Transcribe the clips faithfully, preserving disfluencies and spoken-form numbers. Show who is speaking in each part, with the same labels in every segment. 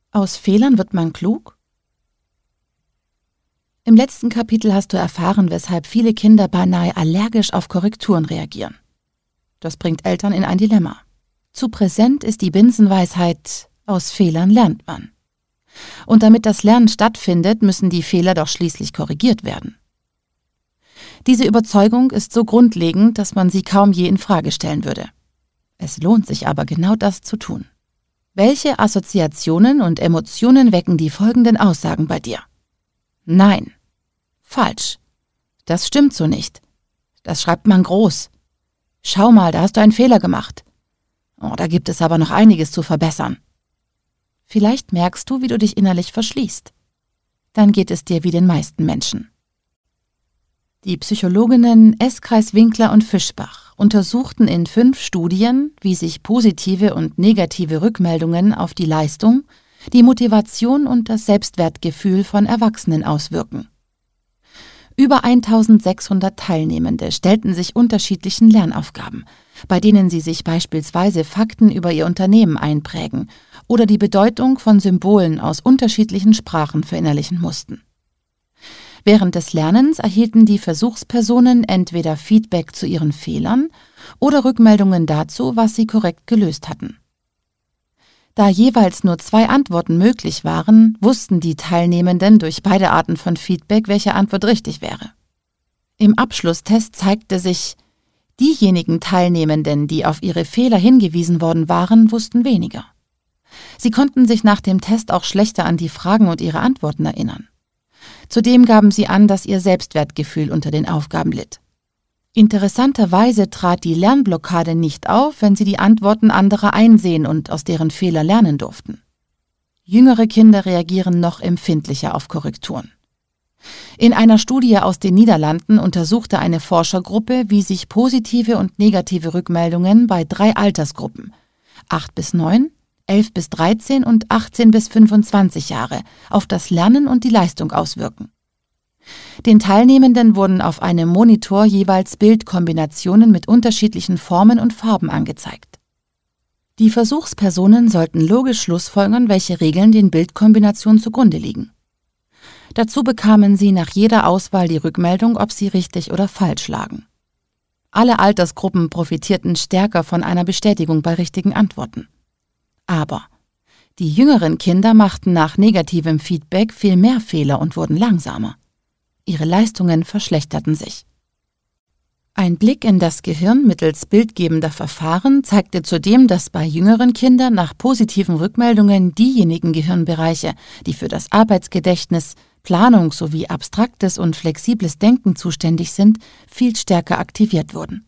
Speaker 1: Aus Fehlern wird man klug? Im letzten Kapitel hast du erfahren, weshalb viele Kinder beinahe allergisch auf Korrekturen reagieren. Das bringt Eltern in ein Dilemma. Zu präsent ist die Binsenweisheit, aus Fehlern lernt man. Und damit das Lernen stattfindet, müssen die Fehler doch schließlich korrigiert werden. Diese Überzeugung ist so grundlegend, dass man sie kaum je in Frage stellen würde. Es lohnt sich aber, genau das zu tun. Welche Assoziationen und Emotionen wecken die folgenden Aussagen bei dir? Nein. Falsch. Das stimmt so nicht. Das schreibt man groß. Schau mal, da hast du einen Fehler gemacht. Oh, da gibt es aber noch einiges zu verbessern. Vielleicht merkst du, wie du dich innerlich verschließt. Dann geht es dir wie den meisten Menschen. Die Psychologinnen Eskreis-Winkler und Fischbach untersuchten in fünf Studien, wie sich positive und negative Rückmeldungen auf die Leistung, die Motivation und das Selbstwertgefühl von Erwachsenen auswirken. Über eintausendsechshundert Teilnehmende stellten sich unterschiedlichen Lernaufgaben, bei denen sie sich beispielsweise Fakten über ihr Unternehmen einprägen oder die Bedeutung von Symbolen aus unterschiedlichen Sprachen verinnerlichen mussten. Während des Lernens erhielten die Versuchspersonen entweder Feedback zu ihren Fehlern oder Rückmeldungen dazu, was sie korrekt gelöst hatten. Da jeweils nur zwei Antworten möglich waren, wussten die Teilnehmenden durch beide Arten von Feedback, welche Antwort richtig wäre. Im Abschlusstest zeigte sich, diejenigen Teilnehmenden, die auf ihre Fehler hingewiesen worden waren, wussten weniger. Sie konnten sich nach dem Test auch schlechter an die Fragen und ihre Antworten erinnern. Zudem gaben sie an, dass ihr Selbstwertgefühl unter den Aufgaben litt. Interessanterweise trat die Lernblockade nicht auf, wenn sie die Antworten anderer einsehen und aus deren Fehler lernen durften. Jüngere Kinder reagieren noch empfindlicher auf Korrekturen. In einer Studie aus den Niederlanden untersuchte eine Forschergruppe, wie sich positive und negative Rückmeldungen bei drei Altersgruppen, acht bis neun, elf bis dreizehn und achtzehn bis fünfundzwanzig Jahre, auf das Lernen und die Leistung auswirken. Den Teilnehmenden wurden auf einem Monitor jeweils Bildkombinationen mit unterschiedlichen Formen und Farben angezeigt. Die Versuchspersonen sollten logisch schlussfolgern, welche Regeln den Bildkombinationen zugrunde liegen. Dazu bekamen sie nach jeder Auswahl die Rückmeldung, ob sie richtig oder falsch lagen. Alle Altersgruppen profitierten stärker von einer Bestätigung bei richtigen Antworten. Aber die jüngeren Kinder machten nach negativem Feedback viel mehr Fehler und wurden langsamer. Ihre Leistungen verschlechterten sich. Ein Blick in das Gehirn mittels bildgebender Verfahren zeigte zudem, dass bei jüngeren Kindern nach positiven Rückmeldungen diejenigen Gehirnbereiche, die für das Arbeitsgedächtnis, Planung sowie abstraktes und flexibles Denken zuständig sind, viel stärker aktiviert wurden.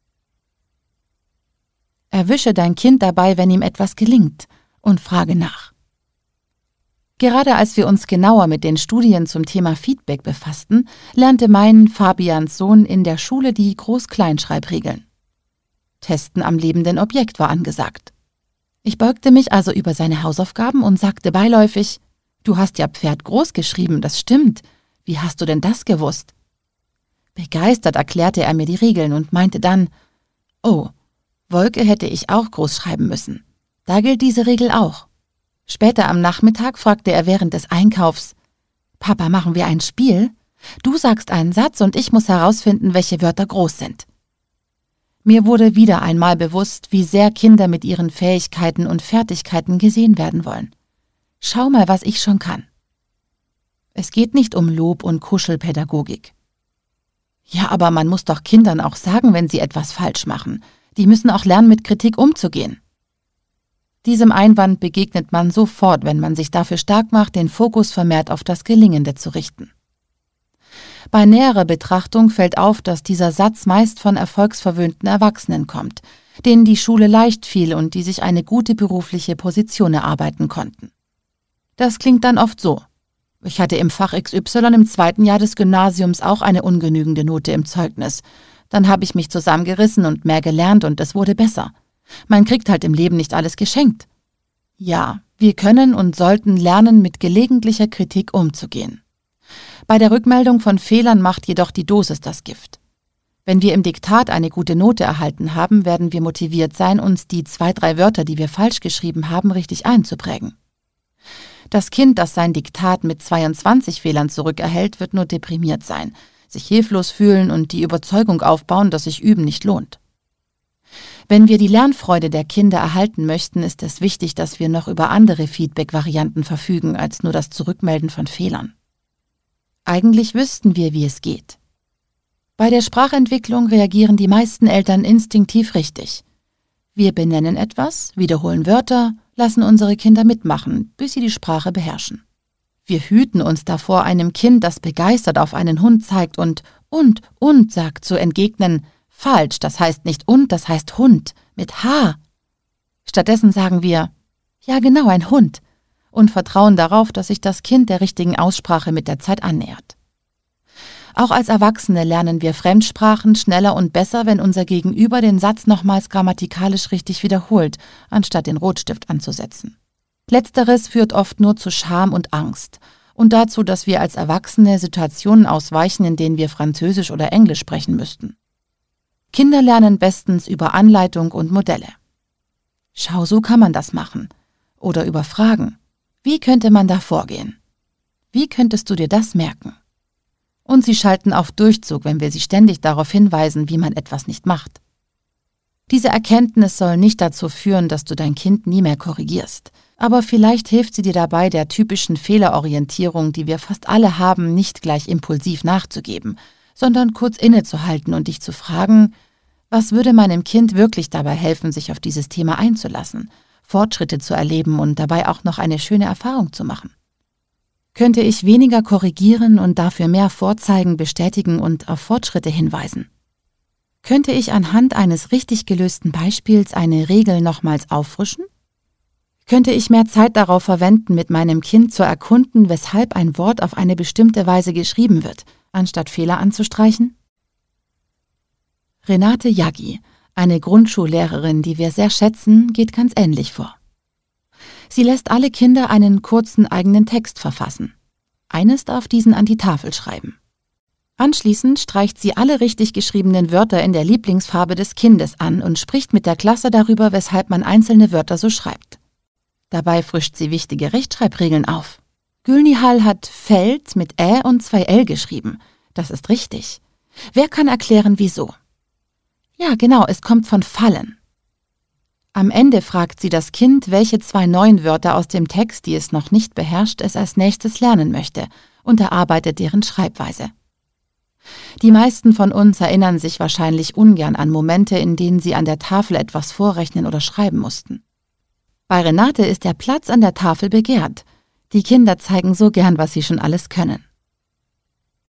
Speaker 1: Erwische dein Kind dabei, wenn ihm etwas gelingt, und frage nach. Gerade als wir uns genauer mit den Studien zum Thema Feedback befassten, lernte mein Fabians Sohn in der Schule die Groß-Kleinschreibregeln. Testen am lebenden Objekt war angesagt. Ich beugte mich also über seine Hausaufgaben und sagte beiläufig: »Du hast ja Pferd groß geschrieben, das stimmt. Wie hast du denn das gewusst?« Begeistert erklärte er mir die Regeln und meinte dann: »Oh, Wolke hätte ich auch groß schreiben müssen. Da gilt diese Regel auch.« Später am Nachmittag fragte er während des Einkaufs: »Papa, machen wir ein Spiel? Du sagst einen Satz und ich muss herausfinden, welche Wörter groß sind.« Mir wurde wieder einmal bewusst, wie sehr Kinder mit ihren Fähigkeiten und Fertigkeiten gesehen werden wollen. Schau mal, was ich schon kann. Es geht nicht um Lob und Kuschelpädagogik. Ja, aber man muss doch Kindern auch sagen, wenn sie etwas falsch machen. Die müssen auch lernen, mit Kritik umzugehen. Diesem Einwand begegnet man sofort, wenn man sich dafür stark macht, den Fokus vermehrt auf das Gelingende zu richten. Bei näherer Betrachtung fällt auf, dass dieser Satz meist von erfolgsverwöhnten Erwachsenen kommt, denen die Schule leicht fiel und die sich eine gute berufliche Position erarbeiten konnten. Das klingt dann oft so: Ich hatte im Fach X Y im zweiten Jahr des Gymnasiums auch eine ungenügende Note im Zeugnis. Dann habe ich mich zusammengerissen und mehr gelernt und es wurde besser. Man kriegt halt im Leben nicht alles geschenkt. Ja, wir können und sollten lernen, mit gelegentlicher Kritik umzugehen. Bei der Rückmeldung von Fehlern macht jedoch die Dosis das Gift. Wenn wir im Diktat eine gute Note erhalten haben, werden wir motiviert sein, uns die zwei, drei Wörter, die wir falsch geschrieben haben, richtig einzuprägen. Das Kind, das sein Diktat mit zweiundzwanzig Fehlern zurückerhält, wird nur deprimiert sein, sich hilflos fühlen und die Überzeugung aufbauen, dass sich Üben nicht lohnt. Wenn wir die Lernfreude der Kinder erhalten möchten, ist es wichtig, dass wir noch über andere Feedback-Varianten verfügen, als nur das Zurückmelden von Fehlern. Eigentlich wüssten wir, wie es geht. Bei der Sprachentwicklung reagieren die meisten Eltern instinktiv richtig. Wir benennen etwas, wiederholen Wörter, lassen unsere Kinder mitmachen, bis sie die Sprache beherrschen. Wir hüten uns davor, einem Kind, das begeistert auf einen Hund zeigt und und und sagt, zu entgegnen: Falsch, das heißt nicht und, das heißt Hund, mit H. Stattdessen sagen wir: Ja genau, ein Hund, und vertrauen darauf, dass sich das Kind der richtigen Aussprache mit der Zeit annähert. Auch als Erwachsene lernen wir Fremdsprachen schneller und besser, wenn unser Gegenüber den Satz nochmals grammatikalisch richtig wiederholt, anstatt den Rotstift anzusetzen. Letzteres führt oft nur zu Scham und Angst und dazu, dass wir als Erwachsene Situationen ausweichen, in denen wir Französisch oder Englisch sprechen müssten. Kinder lernen bestens über Anleitung und Modelle. Schau, so kann man das machen. Oder über Fragen. Wie könnte man da vorgehen? Wie könntest du dir das merken? Und sie schalten auf Durchzug, wenn wir sie ständig darauf hinweisen, wie man etwas nicht macht. Diese Erkenntnis soll nicht dazu führen, dass du dein Kind nie mehr korrigierst, aber vielleicht hilft sie dir dabei, der typischen Fehlerorientierung, die wir fast alle haben, nicht gleich impulsiv nachzugeben, sondern kurz innezuhalten und dich zu fragen: Was würde meinem Kind wirklich dabei helfen, sich auf dieses Thema einzulassen, Fortschritte zu erleben und dabei auch noch eine schöne Erfahrung zu machen? Könnte ich weniger korrigieren und dafür mehr vorzeigen, bestätigen und auf Fortschritte hinweisen? Könnte ich anhand eines richtig gelösten Beispiels eine Regel nochmals auffrischen? Könnte ich mehr Zeit darauf verwenden, mit meinem Kind zu erkunden, weshalb ein Wort auf eine bestimmte Weise geschrieben wird, anstatt Fehler anzustreichen? Renate Jaggi, eine Grundschullehrerin, die wir sehr schätzen, geht ganz ähnlich vor. Sie lässt alle Kinder einen kurzen eigenen Text verfassen. Eines darf diesen an die Tafel schreiben. Anschließend streicht sie alle richtig geschriebenen Wörter in der Lieblingsfarbe des Kindes an und spricht mit der Klasse darüber, weshalb man einzelne Wörter so schreibt. Dabei frischt sie wichtige Rechtschreibregeln auf. Gülnihal hat Feld mit Ä und zwei L geschrieben. Das ist richtig. Wer kann erklären, wieso? Ja, genau, es kommt von fallen. Am Ende fragt sie das Kind, welche zwei neuen Wörter aus dem Text, die es noch nicht beherrscht, es als nächstes lernen möchte, und erarbeitet deren Schreibweise. Die meisten von uns erinnern sich wahrscheinlich ungern an Momente, in denen sie an der Tafel etwas vorrechnen oder schreiben mussten. Bei Renate ist der Platz an der Tafel begehrt. Die Kinder zeigen so gern, was sie schon alles können.